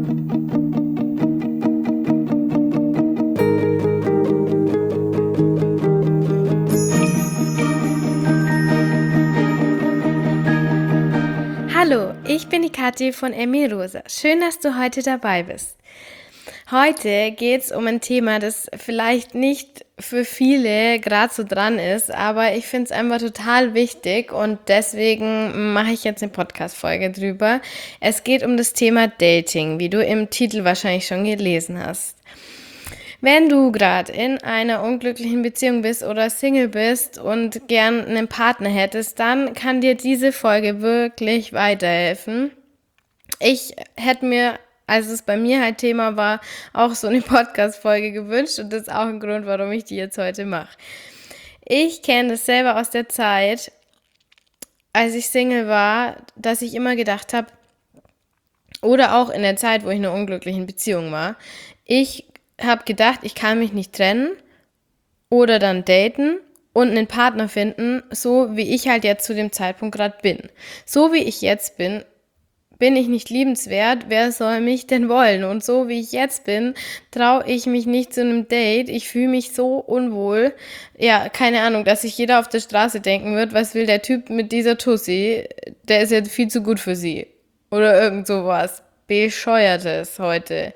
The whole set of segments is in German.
Hallo, ich bin die Kathi von Emmy Rosa. Schön, dass du heute dabei bist. Heute geht es um ein Thema, das vielleicht nicht für viele gerade so dran ist, aber ich finde es einfach total wichtig und deswegen mache ich jetzt eine Podcast-Folge drüber. Es geht um das Thema Dating, wie du im Titel wahrscheinlich schon gelesen hast. Wenn du gerade in einer unglücklichen Beziehung bist oder Single bist und gern einen Partner hättest, dann kann dir diese Folge wirklich weiterhelfen. Ich hätte mir, als es bei mir halt Thema war, auch so eine Podcast-Folge gewünscht und das ist auch ein Grund, warum ich die jetzt heute mache. Ich kenne das selber aus der Zeit, als ich Single war, dass ich immer gedacht habe, oder auch in der Zeit, wo ich in einer unglücklichen Beziehung war, ich habe gedacht, ich kann mich nicht trennen oder dann daten und einen Partner finden, so wie ich halt jetzt zu dem Zeitpunkt gerade bin. So wie ich jetzt bin ich nicht liebenswert, wer soll mich denn wollen? Und so wie ich jetzt bin, traue ich mich nicht zu einem Date. Ich fühle mich so unwohl. Ja, keine Ahnung, dass sich jeder auf der Straße denken wird, was will der Typ mit dieser Tussi? Der ist ja viel zu gut für sie. Oder irgend sowas. Bescheuertes heute.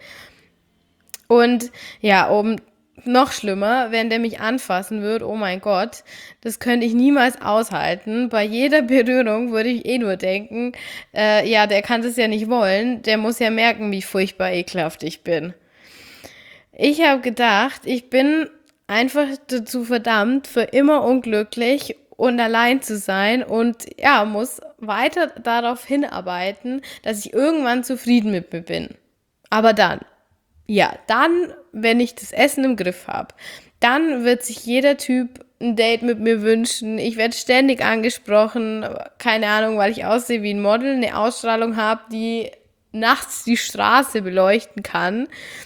Und ja, noch schlimmer, wenn der mich anfassen würde, oh mein Gott, das könnte ich niemals aushalten. Bei jeder Berührung würde ich nur denken, ja, der kann das ja nicht wollen, der muss ja merken, wie furchtbar ekelhaft ich bin. Ich habe gedacht, ich bin einfach dazu verdammt, für immer unglücklich und allein zu sein und ja, muss weiter darauf hinarbeiten, dass ich irgendwann zufrieden mit mir bin. Aber dann. Ja, dann, wenn ich das Essen im Griff habe, dann wird sich jeder Typ ein Date mit mir wünschen. Ich werde ständig angesprochen, keine Ahnung, weil ich aussehe wie ein Model, eine Ausstrahlung habe, die nachts die Straße beleuchten kann.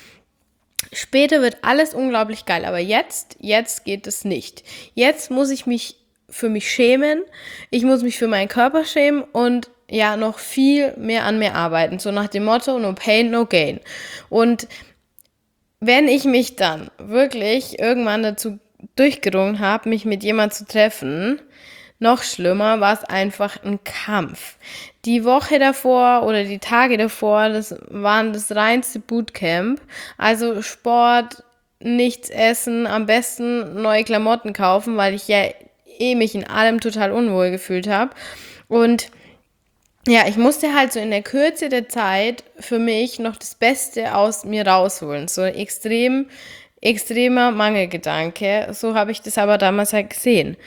Später wird alles unglaublich geil, aber jetzt geht es nicht. Jetzt muss ich mich für mich schämen, ich muss mich für meinen Körper schämen und ja, noch viel mehr an mir arbeiten. So nach dem Motto, no pain, no gain. Und wenn ich mich dann wirklich irgendwann dazu durchgerungen habe, mich mit jemand zu treffen, noch schlimmer war es einfach ein Kampf. Die Woche davor oder die Tage davor, das waren das reinste Bootcamp. Also Sport, nichts essen, am besten neue Klamotten kaufen, weil ich ja mich in allem total unwohl gefühlt habe. Und ja, ich musste halt so in der Kürze der Zeit für mich noch das Beste aus mir rausholen. So ein extremer Mangelgedanke. So habe ich das aber damals halt gesehen.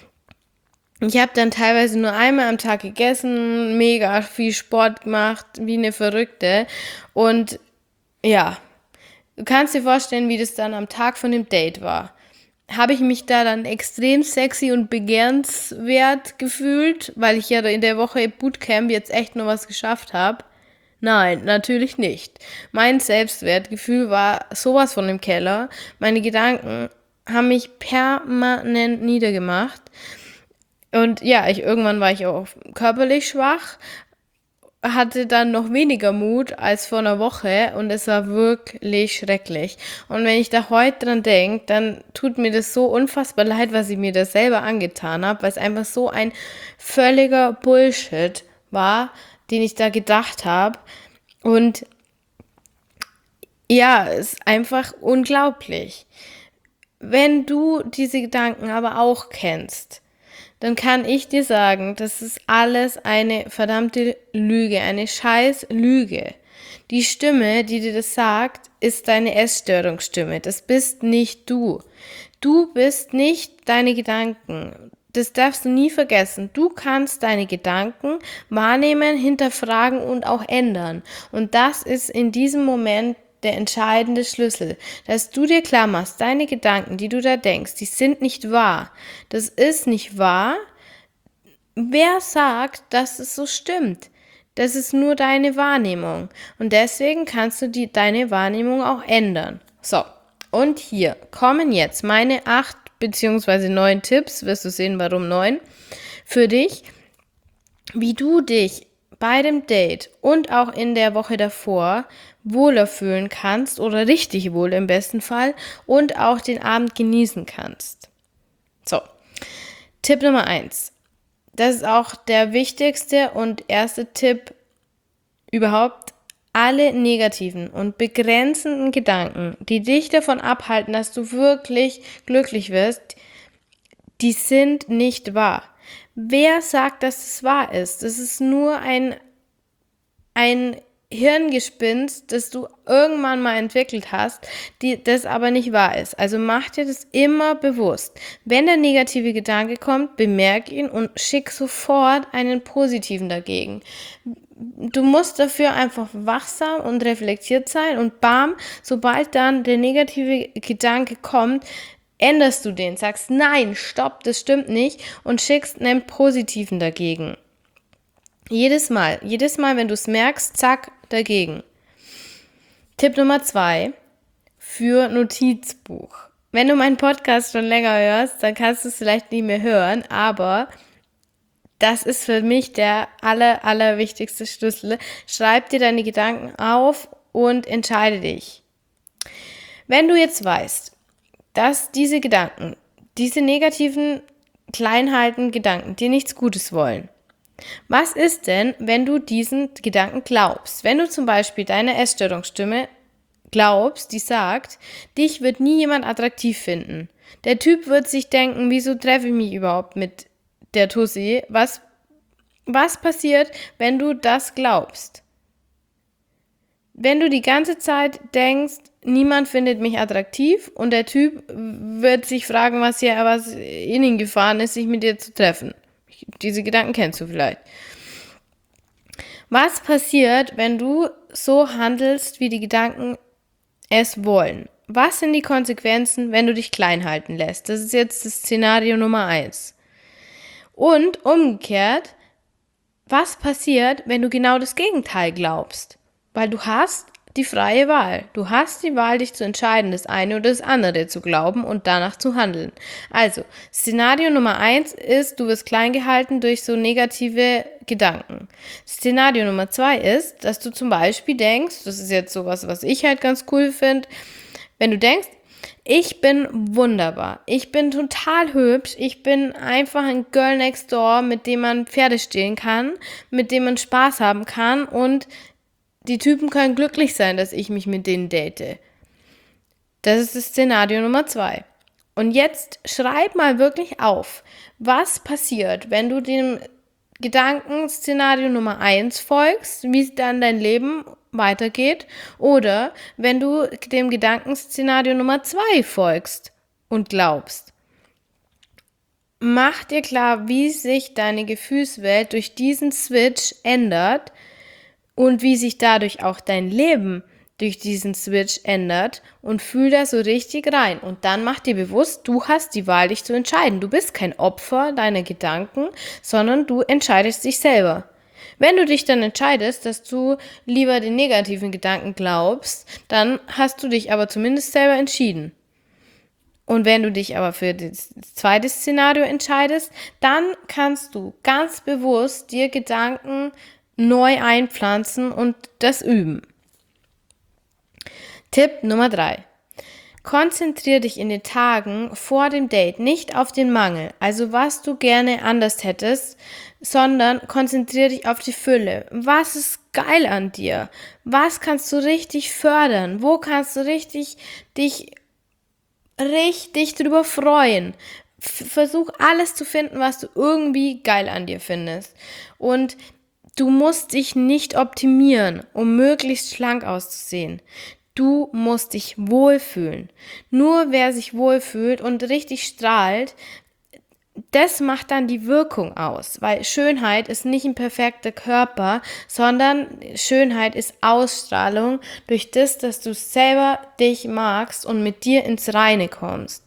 Ich habe dann teilweise nur einmal am Tag gegessen, mega viel Sport gemacht, wie eine Verrückte. Und ja, du kannst dir vorstellen, wie das dann am Tag von dem Date war. Habe ich mich da dann extrem sexy und begehrenswert gefühlt, weil ich ja in der Woche Bootcamp jetzt echt nur was geschafft habe? Nein, natürlich nicht. Mein Selbstwertgefühl war sowas von im Keller. Meine Gedanken haben mich permanent niedergemacht. Und ja, irgendwann war ich auch körperlich schwach, hatte dann noch weniger Mut als vor einer Woche und es war wirklich schrecklich. Und wenn ich da heute dran denke, dann tut mir das so unfassbar leid, was ich mir da selber angetan habe, weil es einfach so ein völliger Bullshit war, den ich da gedacht habe. Und ja, es ist einfach unglaublich. Wenn du diese Gedanken aber auch kennst, dann kann ich dir sagen, das ist alles eine verdammte Lüge, eine scheiß Lüge. Die Stimme, die dir das sagt, ist deine Essstörungsstimme. Das bist nicht du. Du bist nicht deine Gedanken. Das darfst du nie vergessen. Du kannst deine Gedanken wahrnehmen, hinterfragen und auch ändern. Und das ist in diesem Moment der entscheidende Schlüssel, dass du dir klar machst, deine Gedanken, die du da denkst, die sind nicht wahr. Das ist nicht wahr. Wer sagt, dass es so stimmt? Das ist nur deine Wahrnehmung. Und deswegen kannst du deine Wahrnehmung auch ändern. So, und hier kommen jetzt meine 8 bzw. 9 Tipps, wirst du sehen, warum 9, für dich, wie du dich bei dem Date und auch in der Woche davor wohler fühlen kannst oder richtig wohl im besten Fall und auch den Abend genießen kannst. So, Tipp Nummer 1. Das ist auch der wichtigste und erste Tipp überhaupt. Alle negativen und begrenzenden Gedanken, die dich davon abhalten, dass du wirklich glücklich wirst, die sind nicht wahr. Wer sagt, dass es wahr ist? Das ist nur ein Hirngespinst, das du irgendwann mal entwickelt hast, das aber nicht wahr ist. Also mach dir das immer bewusst. Wenn der negative Gedanke kommt, bemerk ihn und schick sofort einen positiven dagegen. Du musst dafür einfach wachsam und reflektiert sein und bam, sobald dann der negative Gedanke kommt, änderst du den, sagst nein, stopp, das stimmt nicht und schickst einen positiven dagegen. Jedes Mal, wenn du es merkst, zack, dagegen. Tipp Nummer 2 für Notizbuch. Wenn du meinen Podcast schon länger hörst, dann kannst du es vielleicht nicht mehr hören, aber das ist für mich der allerwichtigste Schlüssel. Schreib dir deine Gedanken auf und entscheide dich. Wenn du jetzt weißt, dass diese Gedanken, diese negativen, kleinhalten Gedanken dir nichts Gutes wollen, was ist denn, wenn du diesen Gedanken glaubst? Wenn du zum Beispiel deine Essstörungsstimme glaubst, die sagt, dich wird nie jemand attraktiv finden. Der Typ wird sich denken, wieso treffe ich mich überhaupt mit der Tussi? Was passiert, wenn du das glaubst? Wenn du die ganze Zeit denkst, niemand findet mich attraktiv und der Typ wird sich fragen, was in ihn gefahren ist, sich mit dir zu treffen. Diese Gedanken kennst du vielleicht. Was passiert, wenn du so handelst, wie die Gedanken es wollen? Was sind die Konsequenzen, wenn du dich klein halten lässt? Das ist jetzt das Szenario Nummer 1. Und umgekehrt, was passiert, wenn du genau das Gegenteil glaubst? Weil du hast die freie Wahl. Du hast die Wahl, dich zu entscheiden, das eine oder das andere zu glauben und danach zu handeln. Also, Szenario Nummer 1 ist, du wirst klein gehalten durch so negative Gedanken. Szenario Nummer 2 ist, dass du zum Beispiel denkst, das ist jetzt sowas, was ich halt ganz cool finde, wenn du denkst, ich bin wunderbar, ich bin total hübsch, ich bin einfach ein Girl next door, mit dem man Pferde stehlen kann, mit dem man Spaß haben kann und die Typen können glücklich sein, dass ich mich mit denen date. Das ist das Szenario Nummer 2. Und jetzt schreib mal wirklich auf, was passiert, wenn du dem Gedankenszenario Nummer 1 folgst, wie dann dein Leben weitergeht, oder wenn du dem Gedankenszenario Nummer 2 folgst und glaubst. Mach dir klar, wie sich deine Gefühlswelt durch diesen Switch ändert, und wie sich dadurch auch dein Leben durch diesen Switch ändert und fühl da so richtig rein. Und dann mach dir bewusst, du hast die Wahl, dich zu entscheiden. Du bist kein Opfer deiner Gedanken, sondern du entscheidest dich selber. Wenn du dich dann entscheidest, dass du lieber den negativen Gedanken glaubst, dann hast du dich aber zumindest selber entschieden. Und wenn du dich aber für das zweite Szenario entscheidest, dann kannst du ganz bewusst dir Gedanken neu einpflanzen und das üben. Tipp Nummer 3. Konzentriere dich in den Tagen vor dem Date nicht auf den Mangel, also was du gerne anders hättest, sondern konzentriere dich auf die Fülle. Was ist geil an dir? Was kannst du richtig fördern? Wo kannst du dich richtig drüber freuen? Versuch alles zu finden, was du irgendwie geil an dir findest. Und du musst dich nicht optimieren, um möglichst schlank auszusehen. Du musst dich wohlfühlen. Nur wer sich wohlfühlt und richtig strahlt, das macht dann die Wirkung aus. Weil Schönheit ist nicht ein perfekter Körper, sondern Schönheit ist Ausstrahlung durch das, dass du selber dich magst und mit dir ins Reine kommst.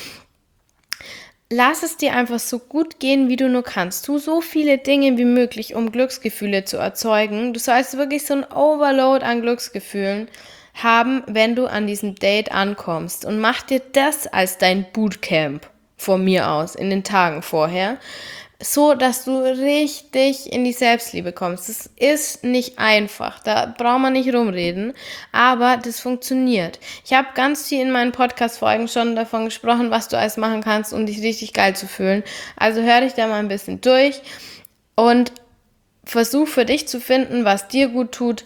Lass es dir einfach so gut gehen, wie du nur kannst. Tu so viele Dinge wie möglich, um Glücksgefühle zu erzeugen. Du sollst wirklich so ein Overload an Glücksgefühlen haben, wenn du an diesem Date ankommst. Und mach dir das als dein Bootcamp von mir aus in den Tagen vorher. so dass du richtig in die Selbstliebe kommst. Das ist nicht einfach, da braucht man nicht rumreden, aber das funktioniert. Ich habe ganz viel in meinen Podcast-Folgen schon davon gesprochen, was du alles machen kannst, um dich richtig geil zu fühlen. Also hör dich da mal ein bisschen durch und versuch für dich zu finden, was dir gut tut,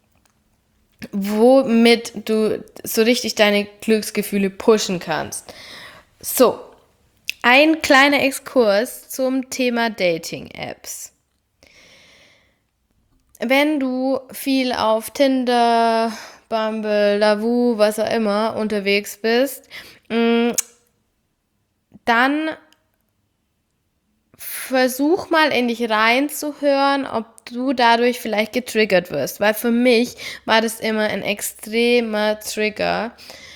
womit du so richtig deine Glücksgefühle pushen kannst. So, ein kleiner Exkurs zum Thema Dating-Apps. Wenn du viel auf Tinder, Bumble, Lavu, was auch immer unterwegs bist, dann versuch mal in dich reinzuhören, ob du dadurch vielleicht getriggert wirst. Weil für mich war das immer ein extremer Trigger.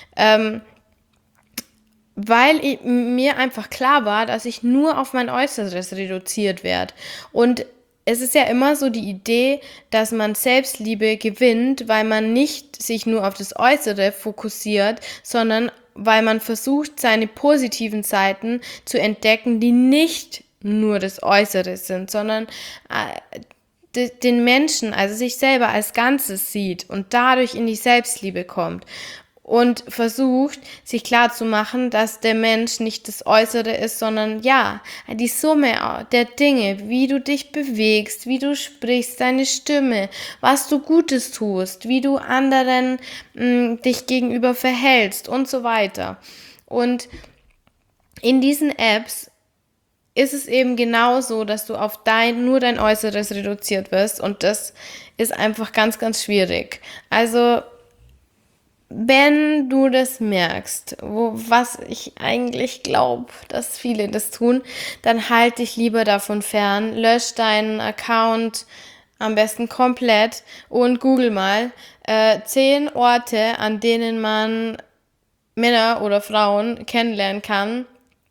Weil mir einfach klar war, dass ich nur auf mein Äußeres reduziert werde. Und es ist ja immer so die Idee, dass man Selbstliebe gewinnt, weil man nicht sich nur auf das Äußere fokussiert, sondern weil man versucht, seine positiven Seiten zu entdecken, die nicht nur das Äußere sind, sondern den Menschen, also sich selber als Ganzes sieht und dadurch in die Selbstliebe kommt und versucht, sich klarzumachen, dass der Mensch nicht das Äußere ist, sondern ja, die Summe der Dinge, wie du dich bewegst, wie du sprichst, deine Stimme, was du Gutes tust, wie du anderen dich gegenüber verhältst und so weiter. Und in diesen Apps ist es eben genauso, dass du auf nur dein Äußeres reduziert wirst und das ist einfach ganz, ganz schwierig. Also wenn du das merkst, was ich eigentlich glaube, dass viele das tun, dann halt dich lieber davon fern, lösch deinen Account am besten komplett und google mal 10 Orte, an denen man Männer oder Frauen kennenlernen kann,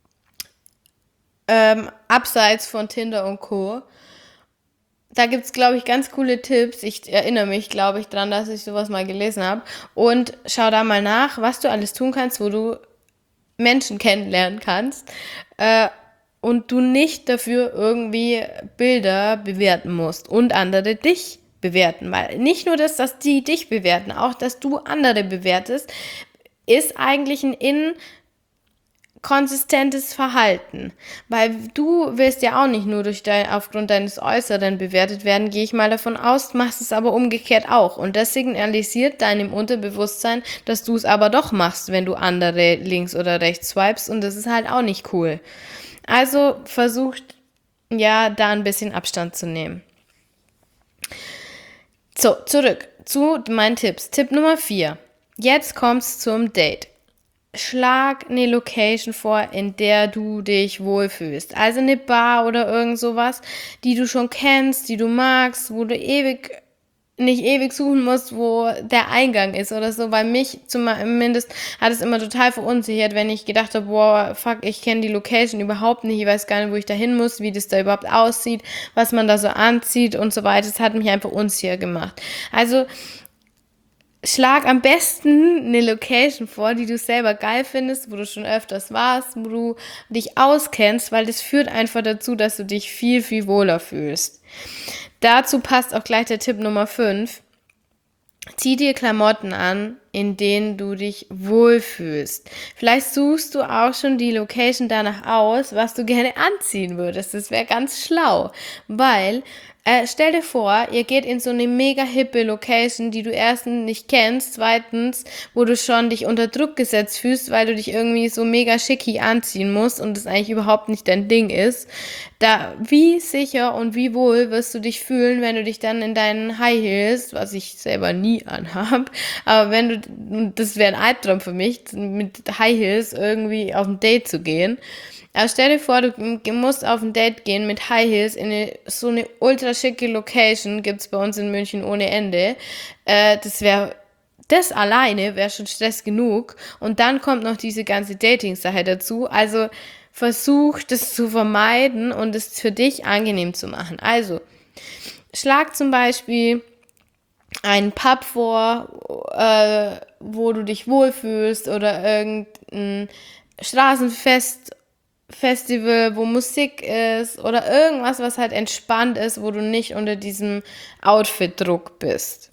abseits von Tinder und Co. Da gibt es, glaube ich, ganz coole Tipps. Ich erinnere mich, glaube ich, dran, dass ich sowas mal gelesen habe. Und schau da mal nach, was du alles tun kannst, wo du Menschen kennenlernen kannst. Und du nicht dafür irgendwie Bilder bewerten musst und andere dich bewerten. Weil nicht nur das, dass die dich bewerten, auch dass du andere bewertest, ist eigentlich ein konsistentes Verhalten, weil du willst ja auch nicht nur aufgrund deines Äußeren bewertet werden, gehe ich mal davon aus, machst es aber umgekehrt auch und das signalisiert deinem Unterbewusstsein, dass du es aber doch machst, wenn du andere links oder rechts swipest und das ist halt auch nicht cool. Also versucht ja da ein bisschen Abstand zu nehmen. So, zurück zu meinen Tipps. Tipp Nummer 4. Jetzt kommt's zum Date. Schlag eine Location vor, in der du dich wohlfühlst. Also eine Bar oder irgend sowas, die du schon kennst, die du magst, wo du nicht ewig suchen musst, wo der Eingang ist oder so. Weil mich zumindest hat es immer total verunsichert, wenn ich gedacht habe, boah, fuck, ich kenne die Location überhaupt nicht, ich weiß gar nicht, wo ich da hin muss, wie das da überhaupt aussieht, was man da so anzieht und so weiter. Das hat mich einfach unsicher gemacht. Also schlag am besten eine Location vor, die du selber geil findest, wo du schon öfters warst, wo du dich auskennst, weil das führt einfach dazu, dass du dich viel, viel wohler fühlst. Dazu passt auch gleich der Tipp Nummer 5. Zieh dir Klamotten an, in denen du dich wohlfühlst. Vielleicht suchst du auch schon die Location danach aus, was du gerne anziehen würdest. Das wäre ganz schlau, weil stell dir vor, ihr geht in so eine mega hippe Location, die du erstens nicht kennst, zweitens, wo du schon dich unter Druck gesetzt fühlst, weil du dich irgendwie so mega schicki anziehen musst und das eigentlich überhaupt nicht dein Ding ist. Wie sicher und wie wohl wirst du dich fühlen, wenn du dich dann in deinen High Heels, was ich selber nie anhab, aber das wäre ein Albtraum für mich, mit High Heels irgendwie auf ein Date zu gehen. Aber stell dir vor, du musst auf ein Date gehen mit High Heels in so eine ultra schicke Location, gibt's bei uns in München ohne Ende. Das alleine wäre schon Stress genug. Und dann kommt noch diese ganze Dating-Sache dazu. Also versuch das zu vermeiden und es für dich angenehm zu machen. Also schlag zum Beispiel einen Pub vor, wo du dich wohlfühlst oder irgendein Straßenfest, Festival, wo Musik ist oder irgendwas, was halt entspannt ist, wo du nicht unter diesem Outfit-Druck bist.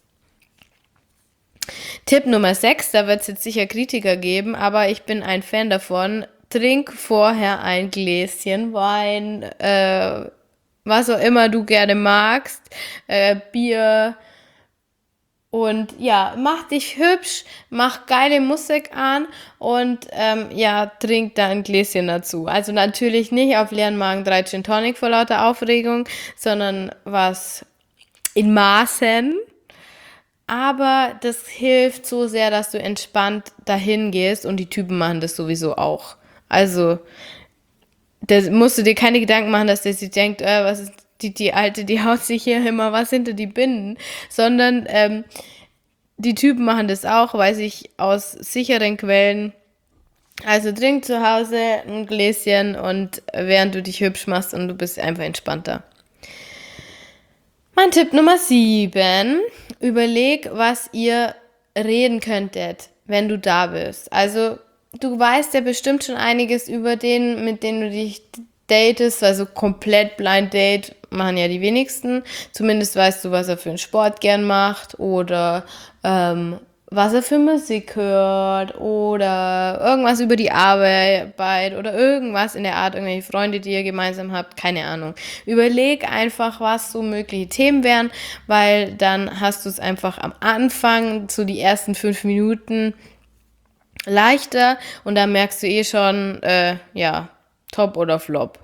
Tipp Nummer 6, da wird es jetzt sicher Kritiker geben, aber ich bin ein Fan davon. Trink vorher ein Gläschen Wein, was auch immer du gerne magst, Bier. Und ja, mach dich hübsch, mach geile Musik an und trink da ein Gläschen dazu. Also natürlich nicht auf leeren Magen 3 Gin Tonic vor lauter Aufregung, sondern was in Maßen. Aber das hilft so sehr, dass du entspannt dahin gehst und die Typen machen das sowieso auch. Also, da musst du dir keine Gedanken machen, dass der sich denkt, was ist die Alte, die haut sich hier immer was hinter die Binden, sondern die Typen machen das auch, weiß ich aus sicheren Quellen. Also trink zu Hause ein Gläschen und während du dich hübsch machst und du bist einfach entspannter. Mein Tipp Nummer 7. Überleg, was ihr reden könntet, wenn du da bist. Also, du weißt ja bestimmt schon einiges über den, mit dem du dich datest, also komplett Blind Date machen ja die wenigsten. Zumindest weißt du, was er für einen Sport gern macht oder was er für Musik hört oder irgendwas über die Arbeit oder irgendwas in der Art, irgendwelche Freunde, die ihr gemeinsam habt, keine Ahnung. Überleg einfach, was so mögliche Themen wären, weil dann hast du es einfach am Anfang, so die ersten 5 Minuten leichter und dann merkst du schon, top oder flop.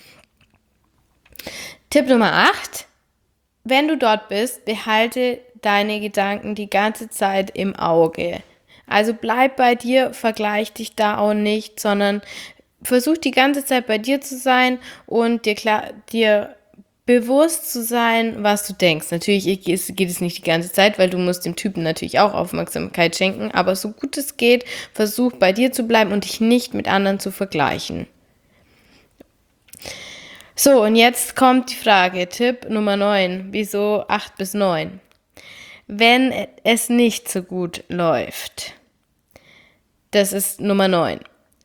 Tipp Nummer 8. Wenn du dort bist, behalte deine Gedanken die ganze Zeit im Auge. Also bleib bei dir, vergleich dich da auch nicht, sondern versuch die ganze Zeit bei dir zu sein und dir bewusst zu sein, was du denkst. Natürlich geht es nicht die ganze Zeit, weil du musst dem Typen natürlich auch Aufmerksamkeit schenken, aber so gut es geht, versuch bei dir zu bleiben und dich nicht mit anderen zu vergleichen. So, und jetzt kommt die Frage, Tipp Nummer 9, wieso 8 bis 9? Wenn es nicht so gut läuft, das ist Nummer 9.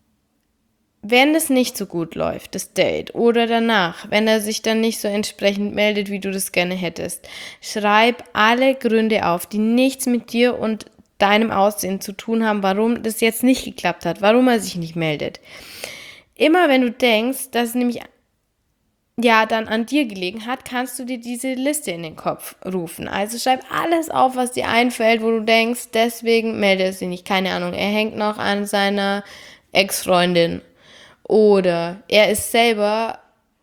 Wenn es nicht so gut läuft, das Date, oder danach, wenn er sich dann nicht so entsprechend meldet, wie du das gerne hättest, schreib alle Gründe auf, die nichts mit dir und deinem Aussehen zu tun haben, warum das jetzt nicht geklappt hat, warum er sich nicht meldet. Immer wenn du denkst, dass es nämlich dann an dir gelegen hat, kannst du dir diese Liste in den Kopf rufen. Also schreib alles auf, was dir einfällt, wo du denkst, deswegen meldet er sich nicht. Keine Ahnung, er hängt noch an seiner Ex-Freundin. Oder er ist selber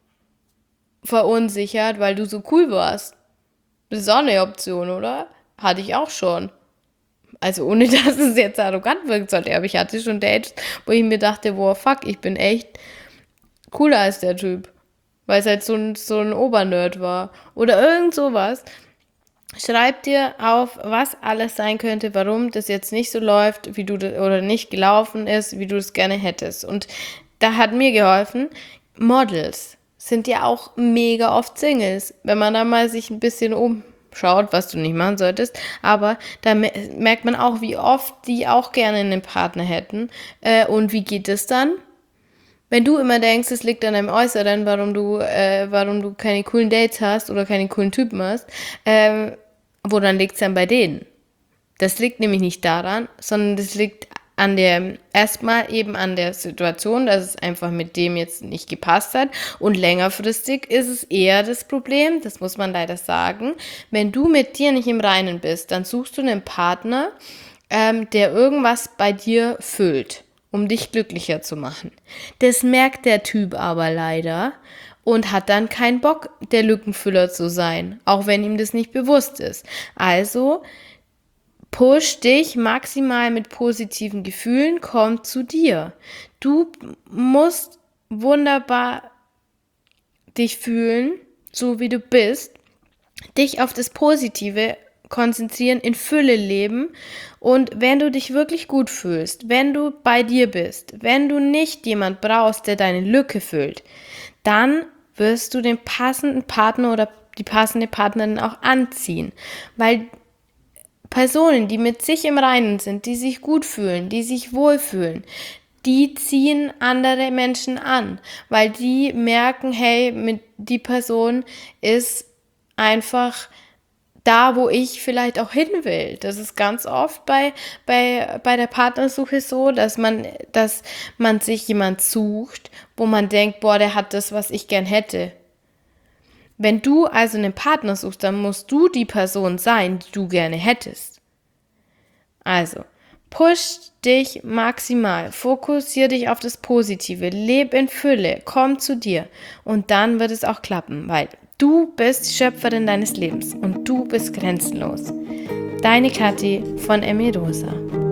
verunsichert, weil du so cool warst. Das ist auch eine Option, oder? Hatte ich auch schon. Also ohne, dass es jetzt arrogant wirken sollte. Aber ich hatte schon Dates, wo ich mir dachte, boah, fuck, ich bin echt cooler als der Typ. Weil es halt so ein Obernerd war. Oder irgend sowas. Schreib dir auf, was alles sein könnte, warum das jetzt nicht so läuft, wie du oder nicht gelaufen ist, wie du es gerne hättest. Und da hat mir geholfen, Models sind ja auch mega oft Singles. Wenn man da mal sich ein bisschen umschaut, was du nicht machen solltest, aber da merkt man auch, wie oft die auch gerne einen Partner hätten. Und wie geht es dann? Wenn du immer denkst, es liegt an deinem Äußeren, warum du keine coolen Dates hast oder keine coolen Typen hast, woran liegt es dann bei denen? Das liegt nämlich nicht daran, sondern das liegt erstmal eben an der Situation, dass es einfach mit dem jetzt nicht gepasst hat und längerfristig ist es eher das Problem, das muss man leider sagen, wenn du mit dir nicht im Reinen bist, dann suchst du einen Partner, der irgendwas bei dir füllt, um dich glücklicher zu machen. Das merkt der Typ aber leider und hat dann keinen Bock, der Lückenfüller zu sein, auch wenn ihm das nicht bewusst ist. Also push dich maximal mit positiven Gefühlen, komm zu dir. Du musst wunderbar dich fühlen, so wie du bist, dich auf das Positive konzentrieren, in Fülle leben und wenn du dich wirklich gut fühlst, wenn du bei dir bist, wenn du nicht jemand brauchst, der deine Lücke füllt, dann wirst du den passenden Partner oder die passende Partnerin auch anziehen, weil Personen, die mit sich im Reinen sind, die sich gut fühlen, die sich wohlfühlen, die ziehen andere Menschen an, weil die merken, hey, die Person ist einfach da, wo ich vielleicht auch hin will. Das ist ganz oft bei der Partnersuche so, dass man sich jemand sucht, wo man denkt, boah, der hat das, was ich gern hätte. Wenn du also einen Partner suchst, dann musst du die Person sein, die du gerne hättest. Also, push dich maximal, fokussiere dich auf das Positive, leb in Fülle, komm zu dir und dann wird es auch klappen, weil du bist Schöpferin deines Lebens und du bist grenzenlos. Deine Kathi von Emirosa.